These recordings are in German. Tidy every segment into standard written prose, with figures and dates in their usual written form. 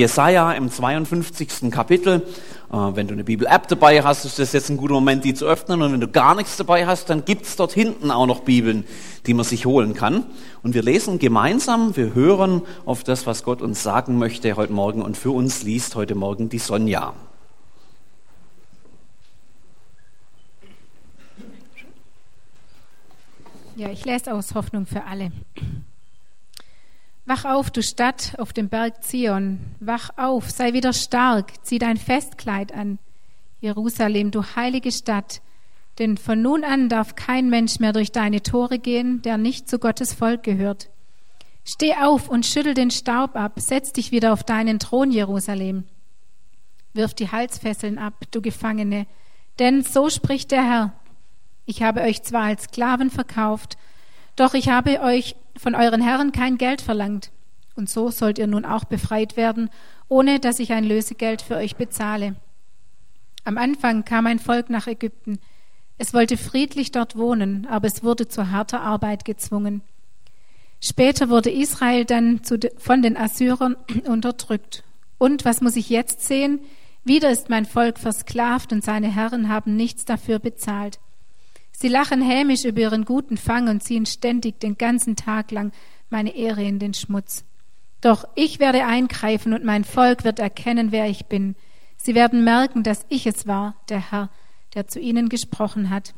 Jesaja im 52. Kapitel. Wenn du eine Bibel-App dabei hast, ist das jetzt ein guter Moment, die zu öffnen. Und wenn du gar nichts dabei hast, dann gibt es dort hinten auch noch Bibeln, die man sich holen kann. Und wir lesen gemeinsam, wir hören auf das, was Gott uns sagen möchte heute Morgen. Und für uns liest heute Morgen die Sonja. Ja, ich lese aus Hoffnung für alle. Wach auf, du Stadt auf dem Berg Zion, wach auf, sei wieder stark, zieh dein Festkleid an. Jerusalem, du heilige Stadt, denn von nun an darf kein Mensch mehr durch deine Tore gehen, der nicht zu Gottes Volk gehört. Steh auf und schüttel den Staub ab, setz dich wieder auf deinen Thron, Jerusalem. Wirf die Halsfesseln ab, du Gefangene, denn so spricht der Herr. Ich habe euch zwar als Sklaven verkauft, doch ich habe euch von euren Herren kein Geld verlangt. Und so sollt ihr nun auch befreit werden, ohne dass ich ein Lösegeld für euch bezahle. Am Anfang kam ein Volk nach Ägypten. Es wollte friedlich dort wohnen, aber es wurde zu harter Arbeit gezwungen. Später wurde Israel dann von den Assyrern unterdrückt. Und was muss ich jetzt sehen? Wieder ist mein Volk versklavt und seine Herren haben nichts dafür bezahlt. Sie lachen hämisch über ihren guten Fang und ziehen ständig den ganzen Tag lang meine Ehre in den Schmutz. Doch ich werde eingreifen und mein Volk wird erkennen, wer ich bin. Sie werden merken, dass ich es war, der Herr, der zu ihnen gesprochen hat.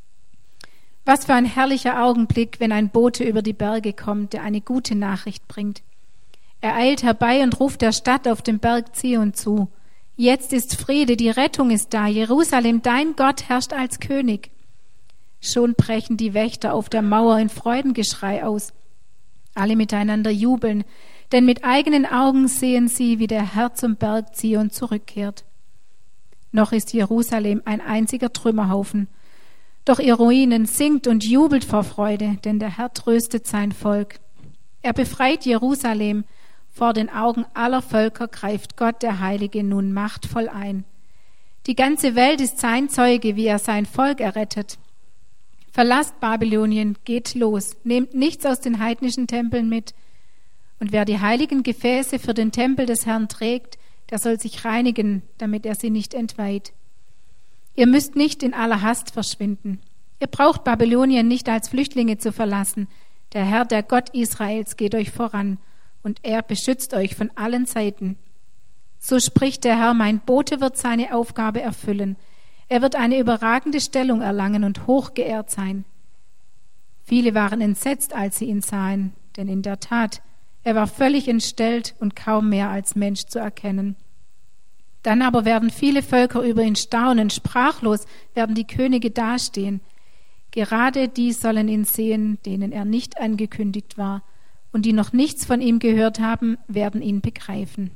Was für ein herrlicher Augenblick, wenn ein Bote über die Berge kommt, der eine gute Nachricht bringt. Er eilt herbei und ruft der Stadt auf dem Berg Zion zu. Jetzt ist Friede, die Rettung ist da. Jerusalem, dein Gott herrscht als König. Schon brechen die Wächter auf der Mauer in Freudengeschrei aus. Alle miteinander jubeln, denn mit eigenen Augen sehen sie, wie der Herr zum Berg Zion zurückkehrt. Noch ist Jerusalem ein einziger Trümmerhaufen. Doch ihr Ruinen singt und jubelt vor Freude, denn der Herr tröstet sein Volk. Er befreit Jerusalem. Vor den Augen aller Völker greift Gott, der Heilige, nun machtvoll ein. Die ganze Welt ist sein Zeuge, wie er sein Volk errettet. Verlasst Babylonien, geht los, nehmt nichts aus den heidnischen Tempeln mit. Und wer die heiligen Gefäße für den Tempel des Herrn trägt, der soll sich reinigen, damit er sie nicht entweiht. Ihr müsst nicht in aller Hast verschwinden. Ihr braucht Babylonien nicht als Flüchtlinge zu verlassen. Der Herr, der Gott Israels, geht euch voran, und er beschützt euch von allen Seiten. So spricht der Herr, mein Bote wird seine Aufgabe erfüllen. Er wird eine überragende Stellung erlangen und hochgeehrt sein. Viele waren entsetzt, als sie ihn sahen, denn in der Tat, er war völlig entstellt und kaum mehr als Mensch zu erkennen. Dann aber werden viele Völker über ihn staunen, sprachlos werden die Könige dastehen. Gerade die sollen ihn sehen, denen er nicht angekündigt war, und die noch nichts von ihm gehört haben, werden ihn begreifen.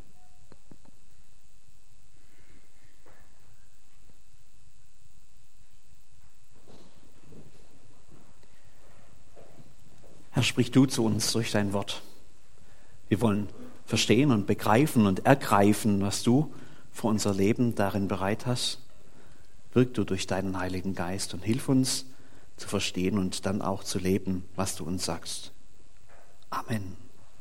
Herr, sprich du zu uns durch dein Wort. Wir wollen verstehen und begreifen und ergreifen, was du für unser Leben darin bereit hast. Wirk du durch deinen Heiligen Geist und hilf uns zu verstehen und dann auch zu leben, was du uns sagst. Amen.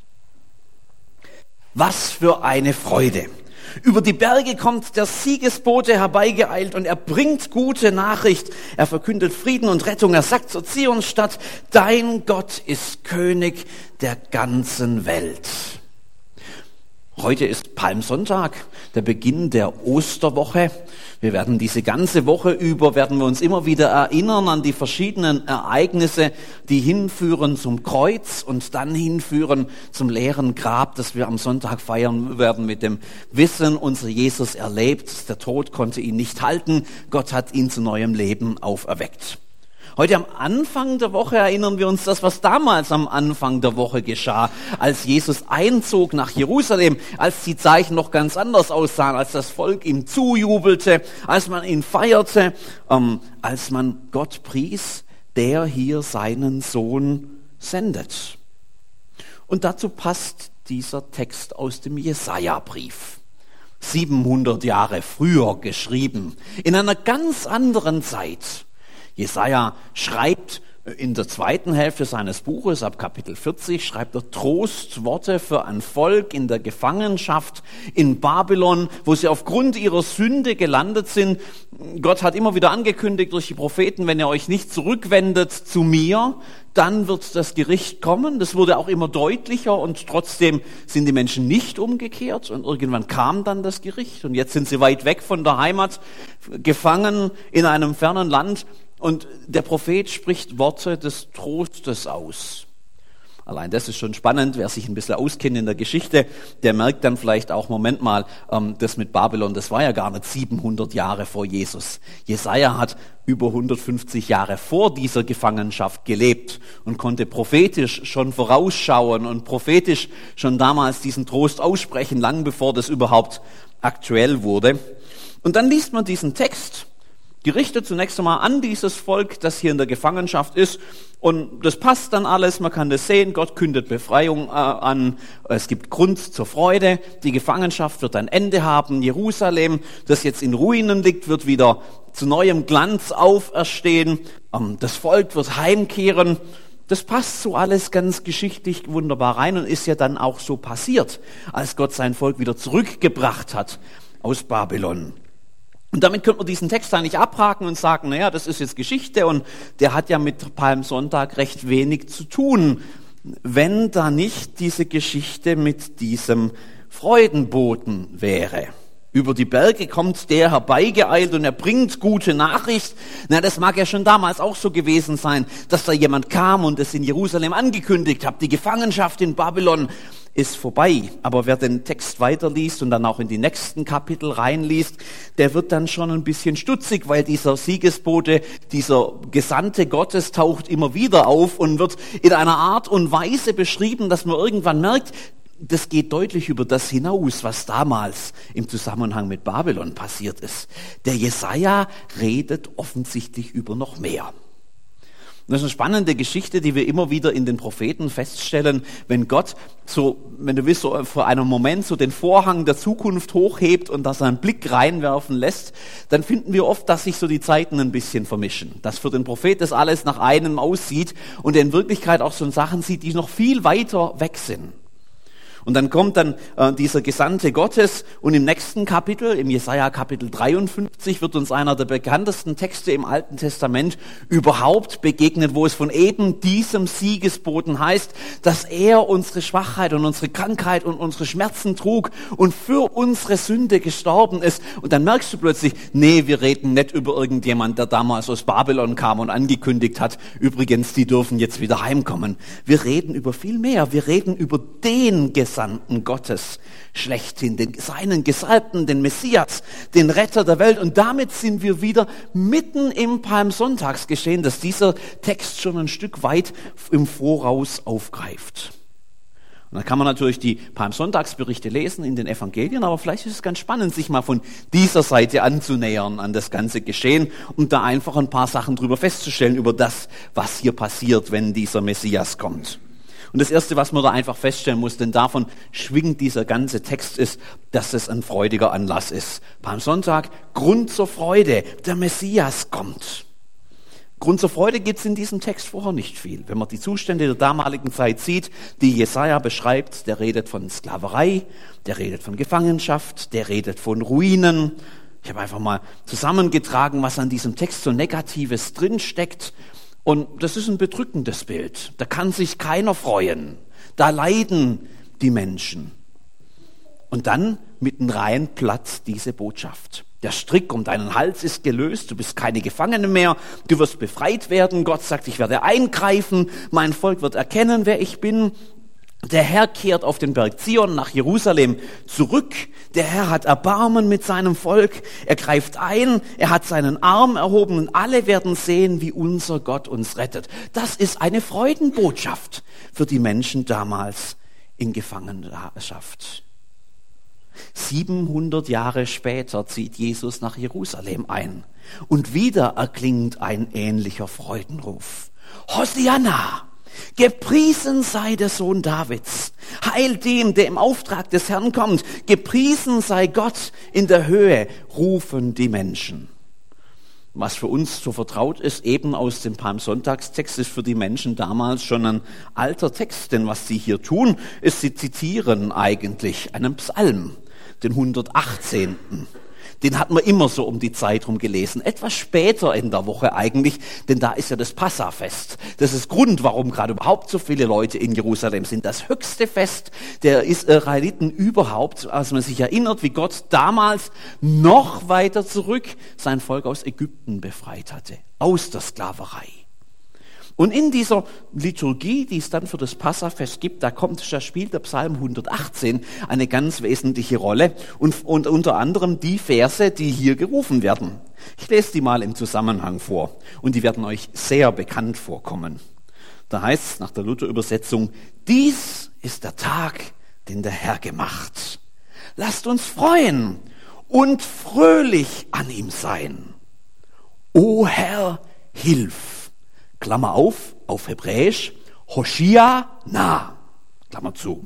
Was für eine Freude! Über die Berge kommt der Siegesbote herbeigeeilt und er bringt gute Nachricht. Er verkündet Frieden und Rettung. Er sagt zur Zionsstadt, dein Gott ist König der ganzen Welt. Heute ist Palmsonntag, der Beginn der Osterwoche. Wir werden diese ganze Woche über, werden wir uns immer wieder erinnern an die verschiedenen Ereignisse, die hinführen zum Kreuz und dann hinführen zum leeren Grab, das wir am Sonntag feiern werden mit dem Wissen, unser Jesus erlebt, der Tod konnte ihn nicht halten, Gott hat ihn zu neuem Leben auferweckt. Heute am Anfang der Woche erinnern wir uns das, was damals am Anfang der Woche geschah, als Jesus einzog nach Jerusalem, als die Zeichen noch ganz anders aussahen, als das Volk ihm zujubelte, als man ihn feierte, als man Gott pries, der hier seinen Sohn sendet. Und dazu passt dieser Text aus dem Jesaja-Brief. 700 Jahre früher geschrieben, in einer ganz anderen Zeit. Jesaja schreibt In der zweiten Hälfte seines Buches, ab Kapitel 40, schreibt er Trostworte für ein Volk in der Gefangenschaft in Babylon, wo sie aufgrund ihrer Sünde gelandet sind. Gott hat immer wieder angekündigt durch die Propheten, wenn ihr euch nicht zurückwendet zu mir, dann wird das Gericht kommen. Das wurde auch immer deutlicher und trotzdem sind die Menschen nicht umgekehrt und irgendwann kam dann das Gericht und jetzt sind sie weit weg von der Heimat, gefangen in einem fernen Land. Und der Prophet spricht Worte des Trostes aus. Allein das ist schon spannend. Wer sich ein bisschen auskennt in der Geschichte, der merkt dann vielleicht auch, Moment mal, das mit Babylon, das war ja gar nicht 700 Jahre vor Jesus. Jesaja hat über 150 Jahre vor dieser Gefangenschaft gelebt und konnte prophetisch schon vorausschauen und prophetisch schon damals diesen Trost aussprechen, lang bevor das überhaupt aktuell wurde. Und dann liest man diesen Text, gerichtet zunächst einmal an dieses Volk, das hier in der Gefangenschaft ist. Und das passt dann alles, man kann das sehen, Gott kündet Befreiung an, es gibt Grund zur Freude, die Gefangenschaft wird ein Ende haben, Jerusalem, das jetzt in Ruinen liegt, wird wieder zu neuem Glanz auferstehen, das Volk wird heimkehren. Das passt so alles ganz geschichtlich wunderbar rein und ist ja dann auch so passiert, als Gott sein Volk wieder zurückgebracht hat aus Babylon. Und damit könnte man diesen Text eigentlich abhaken und sagen, naja, das ist jetzt Geschichte und der hat ja mit Palmsonntag recht wenig zu tun, wenn da nicht diese Geschichte mit diesem Freudenboten wäre. Über die Berge kommt der herbeigeeilt und er bringt gute Nachricht. Na, das mag ja schon damals auch so gewesen sein, dass da jemand kam und es in Jerusalem angekündigt hat, die Gefangenschaft in Babylon ist vorbei. Aber wer den Text weiterliest und dann auch in die nächsten Kapitel reinliest, der wird dann schon ein bisschen stutzig, weil dieser Siegesbote, dieser Gesandte Gottes taucht immer wieder auf und wird in einer Art und Weise beschrieben, dass man irgendwann merkt, das geht deutlich über das hinaus, was damals im Zusammenhang mit Babylon passiert ist. Der Jesaja redet offensichtlich über noch mehr. Und das ist eine spannende Geschichte, die wir immer wieder in den Propheten feststellen, wenn Gott so, wenn du willst, so für einen Moment so den Vorhang der Zukunft hochhebt und da seinen Blick reinwerfen lässt, dann finden wir oft, dass sich so die Zeiten ein bisschen vermischen. Dass für den Prophet das alles nach einem aussieht und er in Wirklichkeit auch so Sachen sieht, die noch viel weiter weg sind. Und dann kommt dann dieser Gesandte Gottes und im nächsten Kapitel, im Jesaja Kapitel 53, wird uns einer der bekanntesten Texte im Alten Testament überhaupt begegnet, wo es von eben diesem Siegesboten heißt, dass er unsere Schwachheit und unsere Krankheit und unsere Schmerzen trug und für unsere Sünde gestorben ist. Und dann merkst du plötzlich, nee, wir reden nicht über irgendjemand, der damals aus Babylon kam und angekündigt hat, übrigens, die dürfen jetzt wieder heimkommen. Wir reden über viel mehr. Wir reden über den Gesandten Gottes schlechthin, seinen Gesalbten, den Messias, den Retter der Welt. Und damit sind wir wieder mitten im Palmsonntagsgeschehen, das dieser Text schon ein Stück weit im Voraus aufgreift. Und dann kann man natürlich die Palmsonntagsberichte lesen in den Evangelien, aber vielleicht ist es ganz spannend, sich mal von dieser Seite anzunähern an das ganze Geschehen und da einfach ein paar Sachen drüber festzustellen, über das, was hier passiert, wenn dieser Messias kommt. Und das Erste, was man da einfach feststellen muss, denn davon schwingt dieser ganze Text, ist, dass es ein freudiger Anlass ist. Palmsonntag, Grund zur Freude, der Messias kommt. Grund zur Freude gibt es in diesem Text vorher nicht viel. Wenn man die Zustände der damaligen Zeit sieht, die Jesaja beschreibt, der redet von Sklaverei, der redet von Gefangenschaft, der redet von Ruinen. Ich habe einfach mal zusammengetragen, was an diesem Text so Negatives drinsteckt. Und das ist ein bedrückendes Bild. Da kann sich keiner freuen. Da leiden die Menschen. Und dann mitten rein platzt diese Botschaft. Der Strick um deinen Hals ist gelöst, du bist keine Gefangene mehr, du wirst befreit werden. Gott sagt, ich werde eingreifen, mein Volk wird erkennen, wer ich bin. Der Herr kehrt auf den Berg Zion nach Jerusalem zurück. Der Herr hat Erbarmen mit seinem Volk. Er greift ein. Er hat seinen Arm erhoben und alle werden sehen, wie unser Gott uns rettet. Das ist eine Freudenbotschaft für die Menschen damals in Gefangenschaft. 700 Jahre später zieht Jesus nach Jerusalem ein und wieder erklingt ein ähnlicher Freudenruf. Hosianna! Gepriesen sei der Sohn Davids. Heil dem, der im Auftrag des Herrn kommt. Gepriesen sei Gott in der Höhe, rufen die Menschen. Was für uns so vertraut ist, eben aus dem Palmsonntagstext, ist für die Menschen damals schon ein alter Text. Denn was sie hier tun, ist, sie zitieren eigentlich einen Psalm, den 118. Den hat man immer so um die Zeit rum gelesen. Etwas später in der Woche eigentlich, denn da ist ja das Passafest. Das ist Grund, warum gerade überhaupt so viele Leute in Jerusalem sind. Das höchste Fest der Israeliten überhaupt, als man sich erinnert, wie Gott damals noch weiter zurück sein Volk aus Ägypten befreit hatte, aus der Sklaverei. Und in dieser Liturgie, die es dann für das Passafest gibt, da spielt der Psalm 118 eine ganz wesentliche Rolle und unter anderem die Verse, die hier gerufen werden. Ich lese die mal im Zusammenhang vor und die werden euch sehr bekannt vorkommen. Da heißt es nach der Luther-Übersetzung: Dies ist der Tag, den der Herr gemacht. Lasst uns freuen und fröhlich an ihm sein. O Herr, hilf! Klammer auf Hebräisch, Hoshia na, Klammer zu.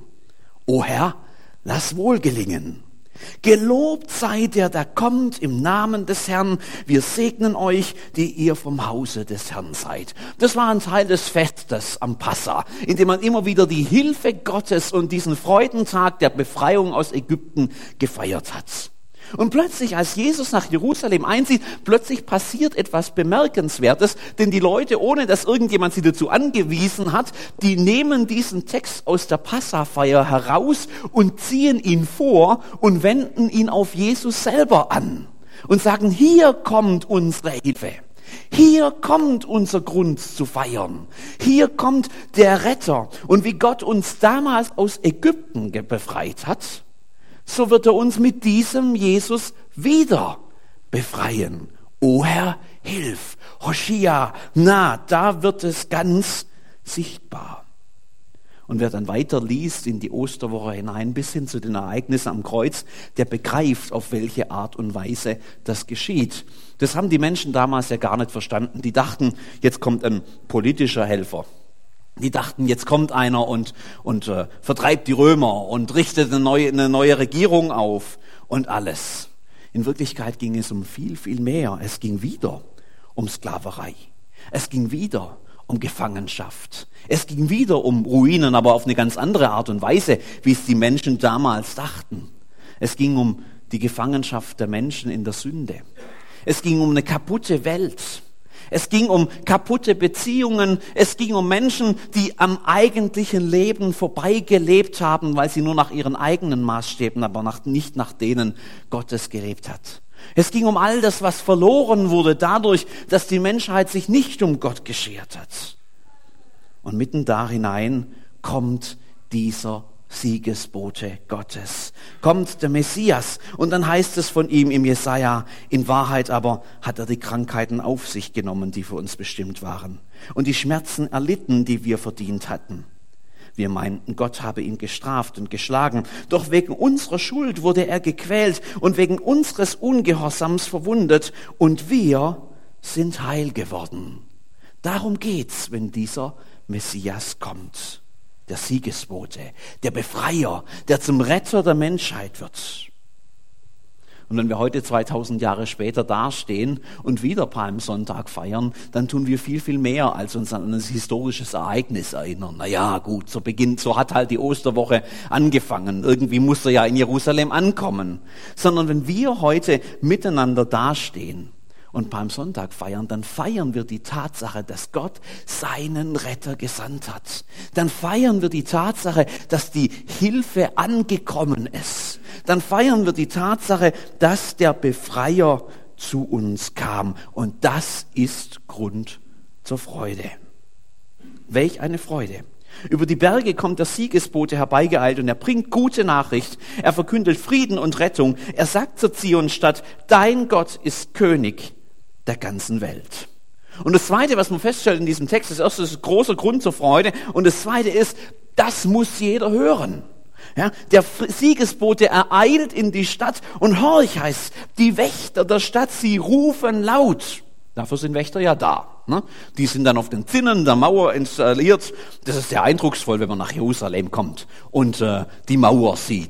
O Herr, lass wohl gelingen. Gelobt sei der, der kommt im Namen des Herrn. Wir segnen euch, die ihr vom Hause des Herrn seid. Das war ein Teil des Festes am Passa, in dem man immer wieder die Hilfe Gottes und diesen Freudentag der Befreiung aus Ägypten gefeiert hat. Und plötzlich, als Jesus nach Jerusalem einzieht, plötzlich passiert etwas Bemerkenswertes, denn die Leute, ohne dass irgendjemand sie dazu angewiesen hat, die nehmen diesen Text aus der Passafeier heraus und ziehen ihn vor und wenden ihn auf Jesus selber an und sagen: Hier kommt unsere Hilfe. Hier kommt unser Grund zu feiern. Hier kommt der Retter. Und wie Gott uns damals aus Ägypten befreit hat, so wird er uns mit diesem Jesus wieder befreien. O Herr, hilf! Hoshia, na, da wird es ganz sichtbar. Und wer dann weiter liest in die Osterwoche hinein, bis hin zu den Ereignissen am Kreuz, der begreift, auf welche Art und Weise das geschieht. Das haben die Menschen damals ja gar nicht verstanden. Die dachten, jetzt kommt ein politischer Helfer. Die dachten, jetzt kommt einer und vertreibt die Römer und richtet eine neue Regierung auf und alles. In Wirklichkeit ging es um viel, viel mehr. Es ging wieder um Sklaverei. Es ging wieder um Gefangenschaft. Es ging wieder um Ruinen, aber auf eine ganz andere Art und Weise, wie es die Menschen damals dachten. Es ging um die Gefangenschaft der Menschen in der Sünde. Es ging um eine kaputte Welt. Es ging um kaputte Beziehungen. Es ging um Menschen, die am eigentlichen Leben vorbeigelebt haben, weil sie nur nach ihren eigenen Maßstäben, aber nicht nach denen Gottes gelebt hat. Es ging um all das, was verloren wurde dadurch, dass die Menschheit sich nicht um Gott geschert hat. Und mitten da hinein kommt dieser Siegesbote Gottes. Kommt der Messias und dann heißt es von ihm im Jesaja: In Wahrheit aber hat er die Krankheiten auf sich genommen, die für uns bestimmt waren, und die Schmerzen erlitten, die wir verdient hatten. Wir meinten, Gott habe ihn gestraft und geschlagen, doch wegen unserer Schuld wurde er gequält und wegen unseres Ungehorsams verwundet, und wir sind heil geworden. Darum geht's, wenn dieser Messias kommt. Der Siegesbote, der Befreier, der zum Retter der Menschheit wird. Und wenn wir heute 2000 Jahre später dastehen und wieder Palmsonntag feiern, dann tun wir viel, viel mehr, als uns an ein historisches Ereignis erinnern. Naja, gut, so hat halt die Osterwoche angefangen. Irgendwie muss er ja in Jerusalem ankommen. Sondern wenn wir heute miteinander dastehen und Palmsonntag feiern, dann feiern wir die Tatsache, dass Gott seinen Retter gesandt hat. Dann feiern wir die Tatsache, dass die Hilfe angekommen ist. Dann feiern wir die Tatsache, dass der Befreier zu uns kam. Und das ist Grund zur Freude. Welch eine Freude! Über die Berge kommt der Siegesbote herbeigeeilt und er bringt gute Nachricht. Er verkündet Frieden und Rettung. Er sagt zur Zionstadt: Dein Gott ist König der ganzen Welt. Und das Zweite, was man feststellt in diesem Text, das erste ist großer Grund zur Freude, und das Zweite ist, das muss jeder hören. Ja, der Siegesbote ereilt in die Stadt und horch heißt, die Wächter der Stadt, sie rufen laut. Dafür sind Wächter ja da. Ne? Die sind dann auf den Zinnen der Mauer installiert. Das ist sehr eindrucksvoll, wenn man nach Jerusalem kommt und die Mauer sieht.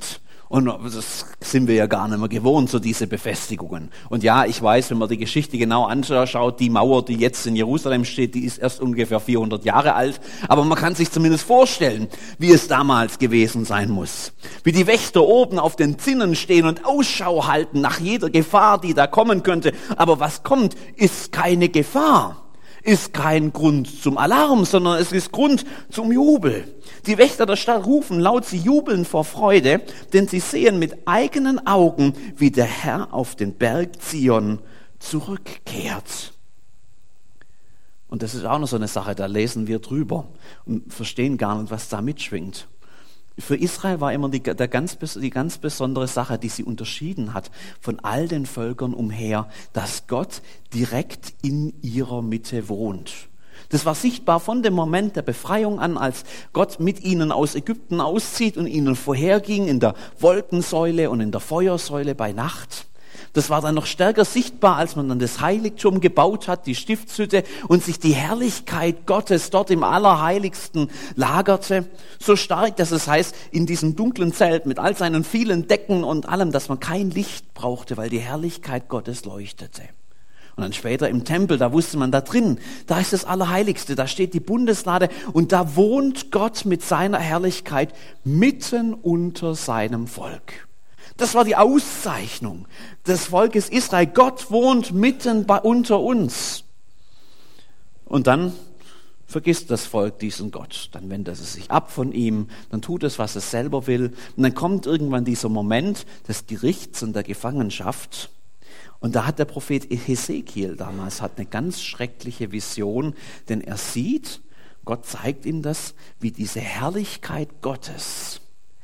Und das sind wir ja gar nicht mehr gewohnt, so diese Befestigungen. Und ja, ich weiß, wenn man die Geschichte genau anschaut, die Mauer, die jetzt in Jerusalem steht, die ist erst ungefähr 400 Jahre alt. Aber man kann sich zumindest vorstellen, wie es damals gewesen sein muss. Wie die Wächter oben auf den Zinnen stehen und Ausschau halten nach jeder Gefahr, die da kommen könnte. Aber was kommt, ist keine Gefahr. Ist kein Grund zum Alarm, sondern es ist Grund zum Jubel. Die Wächter der Stadt rufen laut, sie jubeln vor Freude, denn sie sehen mit eigenen Augen, wie der Herr auf den Berg Zion zurückkehrt. Und das ist auch noch so eine Sache, da lesen wir drüber und verstehen gar nicht, was da mitschwingt. Für Israel war immer die ganz besondere Sache, die sie unterschieden hat von all den Völkern umher, dass Gott direkt in ihrer Mitte wohnt. Das war sichtbar von dem Moment der Befreiung an, als Gott mit ihnen aus Ägypten auszieht und ihnen vorherging in der Wolkensäule und in der Feuersäule bei Nacht. Das war dann noch stärker sichtbar, als man dann das Heiligtum gebaut hat, die Stiftshütte, und sich die Herrlichkeit Gottes dort im Allerheiligsten lagerte. So stark, dass es heißt, in diesem dunklen Zelt mit all seinen vielen Decken und allem, dass man kein Licht brauchte, weil die Herrlichkeit Gottes leuchtete. Und dann später im Tempel, da wusste man, da drin, da ist das Allerheiligste, da steht die Bundeslade und da wohnt Gott mit seiner Herrlichkeit mitten unter seinem Volk. Das war die Auszeichnung des Volkes Israel. Gott wohnt mitten unter uns. Und dann vergisst das Volk diesen Gott. Dann wendet es sich ab von ihm, dann tut es, was es selber will. Und dann kommt irgendwann dieser Moment des Gerichts und der Gefangenschaft. Und da hat der Prophet Hesekiel damals eine ganz schreckliche Vision, denn er sieht, Gott zeigt ihm das, wie diese Herrlichkeit Gottes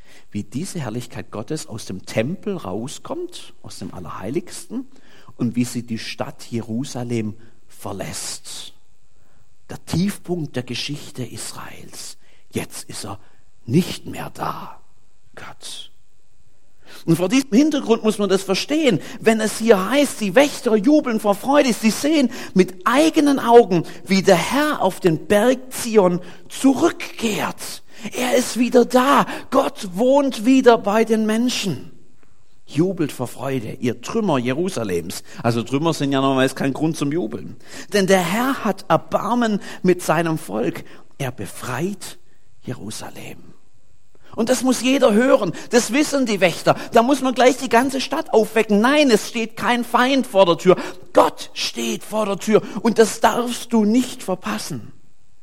aus dem Tempel rauskommt, aus dem Allerheiligsten, und wie sie die Stadt Jerusalem verlässt. Der Tiefpunkt der Geschichte Israels. Jetzt ist er nicht mehr da, Gott. Und vor diesem Hintergrund muss man das verstehen, wenn es hier heißt, die Wächter jubeln vor Freude, sie sehen mit eigenen Augen, wie der Herr auf den Berg Zion zurückkehrt. Er ist wieder da. Gott wohnt wieder bei den Menschen. Jubelt vor Freude, ihr Trümmer Jerusalems. Also Trümmer sind ja normalerweise kein Grund zum Jubeln. Denn der Herr hat Erbarmen mit seinem Volk. Er befreit Jerusalem. Und das muss jeder hören. Das wissen die Wächter. Da muss man gleich die ganze Stadt aufwecken. Nein, es steht kein Feind vor der Tür. Gott steht vor der Tür. Und das darfst du nicht verpassen.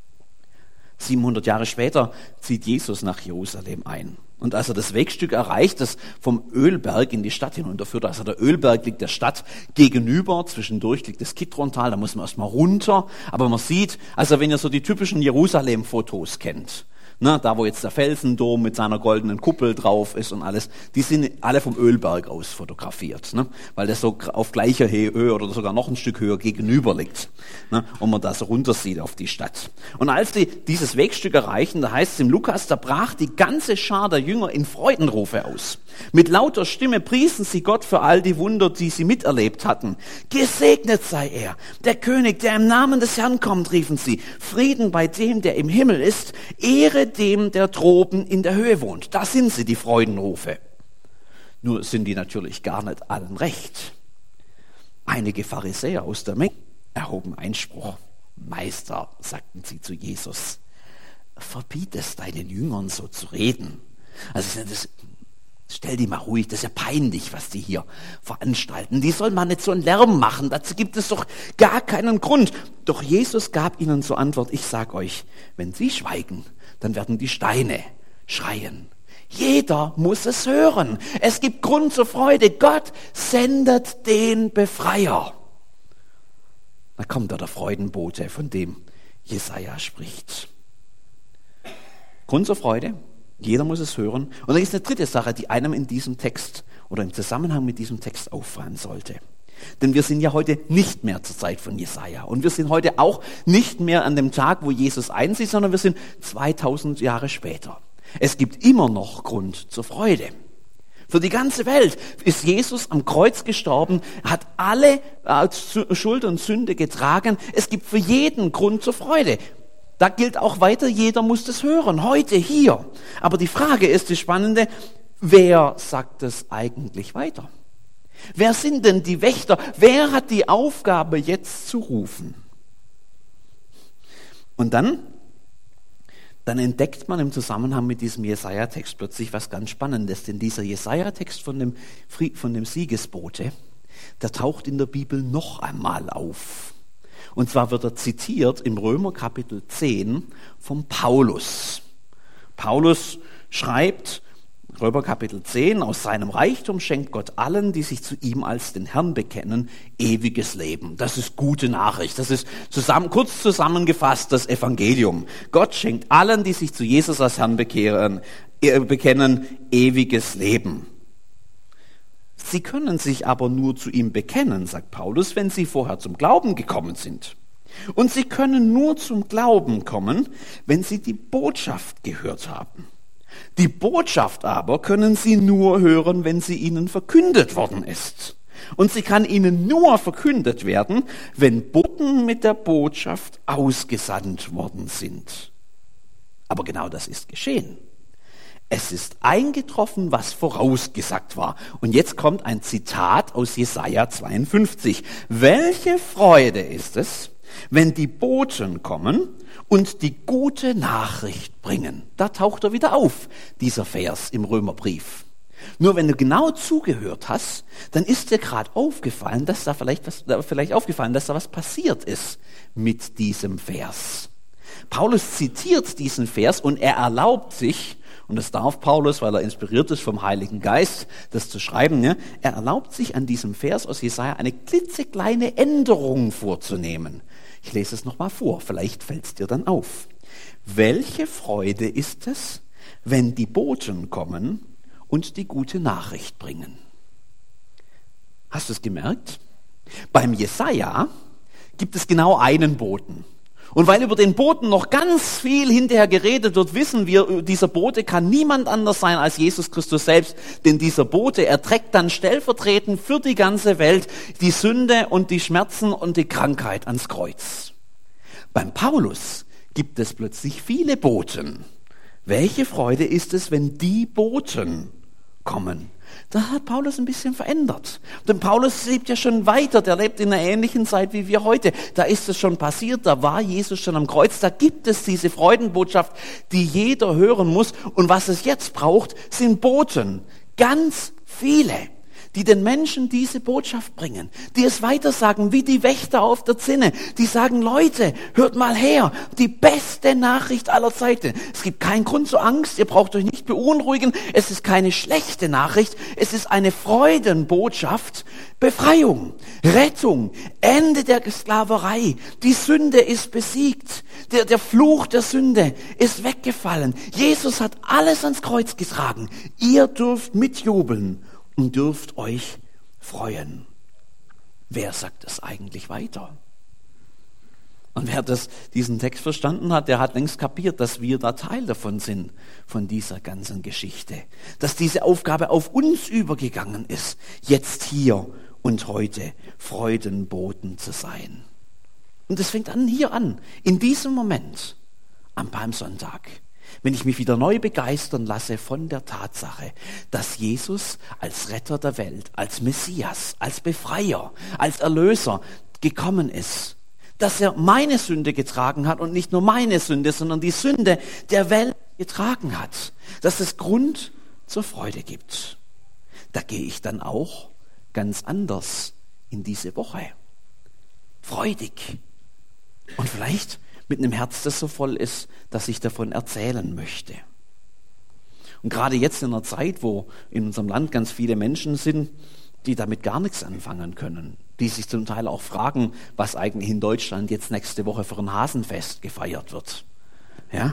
700 Jahre später zieht Jesus nach Jerusalem ein. Und als er das Wegstück erreicht, das vom Ölberg in die Stadt hinunterführt, also der Ölberg liegt der Stadt gegenüber, zwischendurch liegt das Kidrontal, da muss man erstmal runter. Aber man sieht, also wenn ihr so die typischen Jerusalem-Fotos kennt, ne, da wo jetzt der Felsendom mit seiner goldenen Kuppel drauf ist und alles, die sind alle vom Ölberg aus fotografiert, ne, weil das so auf gleicher Höhe oder sogar noch ein Stück höher gegenüber liegt, ne, und man da so runter sieht auf die Stadt. Und als die dieses Wegstück erreichen, da heißt es im Lukas, da brach die ganze Schar der Jünger in Freudenrufe aus. Mit lauter Stimme priesen sie Gott für all die Wunder, die sie miterlebt hatten. Gesegnet sei er, der König, der im Namen des Herrn kommt, riefen sie. Frieden bei dem, der im Himmel ist, Ehre dem, der droben in der Höhe wohnt. Da sind sie, die Freudenrufe. Nur sind die natürlich gar nicht allen recht. Einige Pharisäer aus der Menge erhoben Einspruch. Meister, sagten sie zu Jesus, verbiet es deinen Jüngern so zu reden. Also stell die mal ruhig, das ist ja peinlich, was die hier veranstalten. Die sollen mal nicht so einen Lärm machen, dazu gibt es doch gar keinen Grund. Doch Jesus gab ihnen zur Antwort, ich sag euch, wenn sie schweigen, dann werden die Steine schreien. Jeder muss es hören. Es gibt Grund zur Freude. Gott sendet den Befreier. Da kommt da der Freudenbote, von dem Jesaja spricht. Grund zur Freude. Jeder muss es hören. Und dann ist eine dritte Sache, die einem in diesem Text oder im Zusammenhang mit diesem Text auffallen sollte. Denn wir sind ja heute nicht mehr zur Zeit von Jesaja. Und wir sind heute auch nicht mehr an dem Tag, wo Jesus einzieht, sondern wir sind 2000 Jahre später. Es gibt immer noch Grund zur Freude. Für die ganze Welt ist Jesus am Kreuz gestorben, hat alle Schuld und Sünde getragen. Es gibt für jeden Grund zur Freude. Da gilt auch weiter, jeder muss das hören, heute, hier. Aber die Frage ist, die spannende, wer sagt es eigentlich weiter? Wer sind denn die Wächter? Wer hat die Aufgabe, jetzt zu rufen? Und dann entdeckt man im Zusammenhang mit diesem Jesaja-Text plötzlich was ganz Spannendes. Denn dieser Jesaja-Text von dem Siegesbote, der taucht in der Bibel noch einmal auf. Und zwar wird er zitiert im Römer Kapitel 10 von Paulus. Paulus schreibt, Römer Kapitel 10, aus seinem Reichtum schenkt Gott allen, die sich zu ihm als den Herrn bekennen, ewiges Leben. Das ist gute Nachricht. Das ist kurz zusammengefasst das Evangelium. Gott schenkt allen, die sich zu Jesus als Herrn bekennen, ewiges Leben. Sie können sich aber nur zu ihm bekennen, sagt Paulus, wenn sie vorher zum Glauben gekommen sind. Und sie können nur zum Glauben kommen, wenn sie die Botschaft gehört haben. Die Botschaft aber können sie nur hören, wenn sie ihnen verkündet worden ist. Und sie kann ihnen nur verkündet werden, wenn Boten mit der Botschaft ausgesandt worden sind. Aber genau das ist geschehen. Es ist eingetroffen, was vorausgesagt war. Und jetzt kommt ein Zitat aus Jesaja 52. Welche Freude ist es, wenn die Boten kommen und die gute Nachricht bringen. Da taucht er wieder auf, dieser Vers im Römerbrief. Nur wenn du genau zugehört hast, dann ist dir gerade aufgefallen, dass da was passiert ist mit diesem Vers. Paulus zitiert diesen Vers und er erlaubt sich, und das darf Paulus, weil er inspiriert ist vom Heiligen Geist, das zu schreiben, er erlaubt sich an diesem Vers aus Jesaja eine klitzekleine Änderung vorzunehmen. Ich lese es nochmal vor, vielleicht fällt es dir dann auf. Welche Freude ist es, wenn die Boten kommen und die gute Nachricht bringen? Hast du es gemerkt? Beim Jesaja gibt es genau einen Boten. Und weil über den Boten noch ganz viel hinterher geredet wird, wissen wir, dieser Bote kann niemand anders sein als Jesus Christus selbst. Denn dieser Bote, er trägt dann stellvertretend für die ganze Welt die Sünde und die Schmerzen und die Krankheit ans Kreuz. Beim Paulus gibt es plötzlich viele Boten. Welche Freude ist es, wenn die Boten kommen? Da hat Paulus ein bisschen verändert. Denn Paulus lebt ja schon weiter, der lebt in einer ähnlichen Zeit wie wir heute. Da ist es schon passiert, da war Jesus schon am Kreuz, da gibt es diese Freudenbotschaft, die jeder hören muss. Und was es jetzt braucht, sind Boten, ganz viele, die den Menschen diese Botschaft bringen, die es weitersagen, wie die Wächter auf der Zinne, die sagen, Leute, hört mal her, die beste Nachricht aller Zeiten. Es gibt keinen Grund zur Angst, ihr braucht euch nicht beunruhigen, es ist keine schlechte Nachricht, es ist eine Freudenbotschaft, Befreiung, Rettung, Ende der Sklaverei, die Sünde ist besiegt, der Fluch der Sünde ist weggefallen, Jesus hat alles ans Kreuz getragen, ihr dürft mitjubeln und dürft euch freuen. Wer sagt das eigentlich weiter? Und wer diesen Text verstanden hat, der hat längst kapiert, dass wir da Teil davon sind, von dieser ganzen Geschichte. Dass diese Aufgabe auf uns übergegangen ist, jetzt hier und heute Freudenboten zu sein. Und es fängt hier an, in diesem Moment, am Palmsonntag, wenn ich mich wieder neu begeistern lasse von der Tatsache, dass Jesus als Retter der Welt, als Messias, als Befreier, als Erlöser gekommen ist, dass er meine Sünde getragen hat und nicht nur meine Sünde, sondern die Sünde der Welt getragen hat, dass es Grund zur Freude gibt. Da gehe ich dann auch ganz anders in diese Woche. Freudig. Und vielleicht mit einem Herz, das so voll ist, dass ich davon erzählen möchte. Und gerade jetzt in einer Zeit, wo in unserem Land ganz viele Menschen sind, die damit gar nichts anfangen können, die sich zum Teil auch fragen, was eigentlich in Deutschland jetzt nächste Woche für ein Hasenfest gefeiert wird. Ja,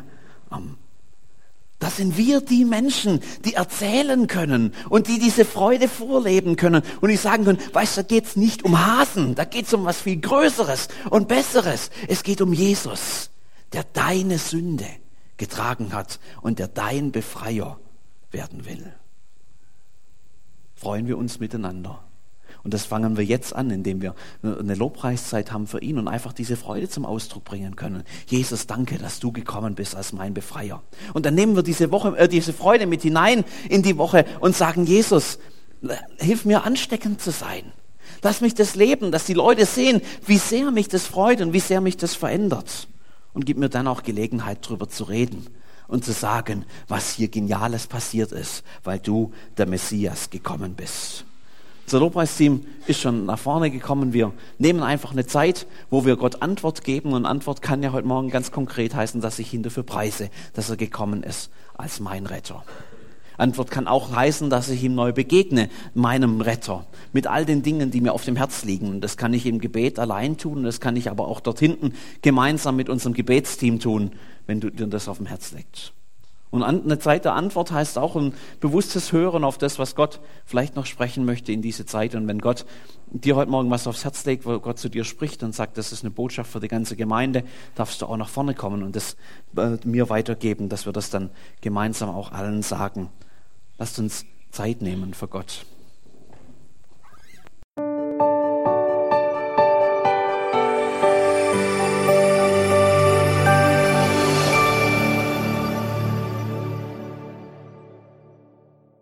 das sind wir die Menschen, die erzählen können und die diese Freude vorleben können und die sagen können, weißt du, da geht es nicht um Hasen, da geht es um was viel Größeres und Besseres. Es geht um Jesus, der deine Sünde getragen hat und der dein Befreier werden will. Freuen wir uns miteinander Und das fangen wir jetzt an, indem wir eine Lobpreiszeit haben für ihn und einfach diese Freude zum Ausdruck bringen können. Jesus, danke, dass du gekommen bist als mein Befreier. Und dann nehmen wir diese Freude mit hinein in die Woche und sagen, Jesus, hilf mir ansteckend zu sein. Lass mich das leben, dass die Leute sehen, wie sehr mich das freut und wie sehr mich das verändert. Und gib mir dann auch Gelegenheit, darüber zu reden und zu sagen, was hier Geniales passiert ist, weil du, der Messias, gekommen bist. Unser Lobpreisteam ist schon nach vorne gekommen. Wir nehmen einfach eine Zeit, wo wir Gott Antwort geben. Und Antwort kann ja heute Morgen ganz konkret heißen, dass ich ihn dafür preise, dass er gekommen ist als mein Retter. Antwort kann auch heißen, dass ich ihm neu begegne, meinem Retter, mit all den Dingen, die mir auf dem Herz liegen. Das kann ich im Gebet allein tun, das kann ich aber auch dort hinten gemeinsam mit unserem Gebetsteam tun, wenn du dir das auf dem Herz legst. Und eine Zeit der Antwort heißt auch ein bewusstes Hören auf das, was Gott vielleicht noch sprechen möchte in diese Zeit. Und wenn Gott dir heute Morgen was aufs Herz legt, wo Gott zu dir spricht und sagt, das ist eine Botschaft für die ganze Gemeinde, darfst du auch nach vorne kommen und das mir weitergeben, dass wir das dann gemeinsam auch allen sagen. Lasst uns Zeit nehmen für Gott.